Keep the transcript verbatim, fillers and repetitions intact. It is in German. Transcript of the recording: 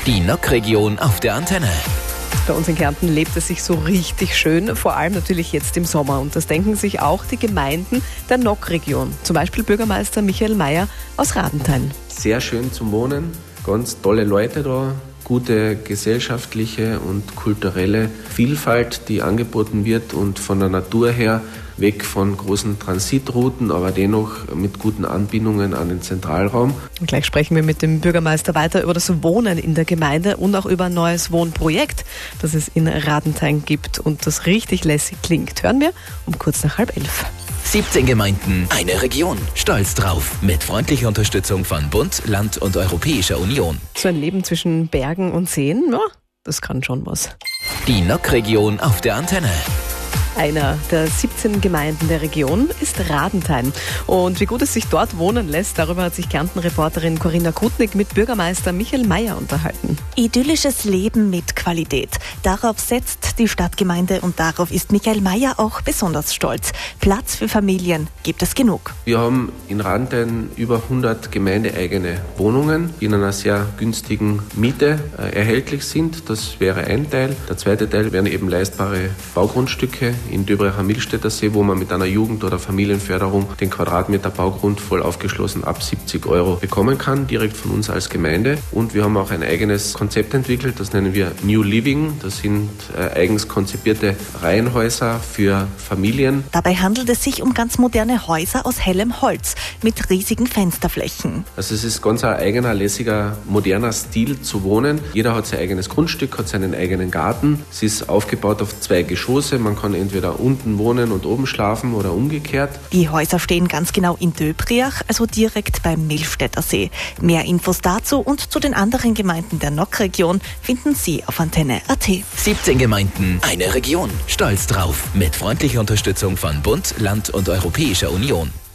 Die N O C-Region auf der Antenne. Bei uns in Kärnten lebt es sich so richtig schön, vor allem natürlich jetzt im Sommer. Und das denken sich auch die Gemeinden der N O C-Region. Zum Beispiel Bürgermeister Michael Mayer aus Radenthein. Sehr schön zum Wohnen, ganz tolle Leute da, gute gesellschaftliche und kulturelle Vielfalt, die angeboten wird und von der Natur her weg von großen Transitrouten, aber dennoch mit guten Anbindungen an den Zentralraum. Und gleich sprechen wir mit dem Bürgermeister weiter über das Wohnen in der Gemeinde und auch über ein neues Wohnprojekt, das es in Radenthein gibt und das richtig lässig klingt. Hören wir um kurz nach halb elf. siebzehn Gemeinden, eine Region. Stolz drauf. Mit freundlicher Unterstützung von Bund, Land und Europäischer Union. So ein Leben zwischen Bergen und Seen, ja, das kann schon was. Die N O C-Region auf der Antenne. Einer der siebzehn Gemeinden der Region ist Radenthein. Und wie gut es sich dort wohnen lässt, darüber hat sich Kärnten-Reporterin Corinna Krutnik mit Bürgermeister Michael Mayer unterhalten. Idyllisches Leben mit Qualität. Darauf setzt die Stadtgemeinde und darauf ist Michael Mayer auch besonders stolz. Platz für Familien gibt es genug. Wir haben in Radenthein über hundert gemeindeeigene Wohnungen, die in einer sehr günstigen Miete äh, erhältlich sind. Das wäre ein Teil. Der zweite Teil wären eben leistbare Baugrundstücke in Döbracher Milstädter See, wo man mit einer Jugend- oder Familienförderung den Quadratmeter Baugrund voll aufgeschlossen ab siebzig Euro bekommen kann, direkt von uns als Gemeinde. Und wir haben auch ein eigenes Konzept entwickelt, das nennen wir New Living. Das sind äh, eigens konzipierte Reihenhäuser für Familien. Dabei handelt es sich um ganz moderne Häuser aus hellem Holz mit riesigen Fensterflächen. Also es ist ganz ein eigener, lässiger, moderner Stil zu wohnen. Jeder hat sein eigenes Grundstück, hat seinen eigenen Garten. Es ist aufgebaut auf zwei Geschosse. Man kann entweder unten wohnen und oben schlafen oder umgekehrt. Die Häuser stehen ganz genau in Döbriach, also direkt beim Milstädter See. Mehr Infos dazu und zu den anderen Gemeinden der N O C-Region finden Sie auf antenne punkt a t. siebzehn Gemeinden, eine Region. Stolz drauf. Mit freundlicher Unterstützung von Bund, Land und Europäischer Union.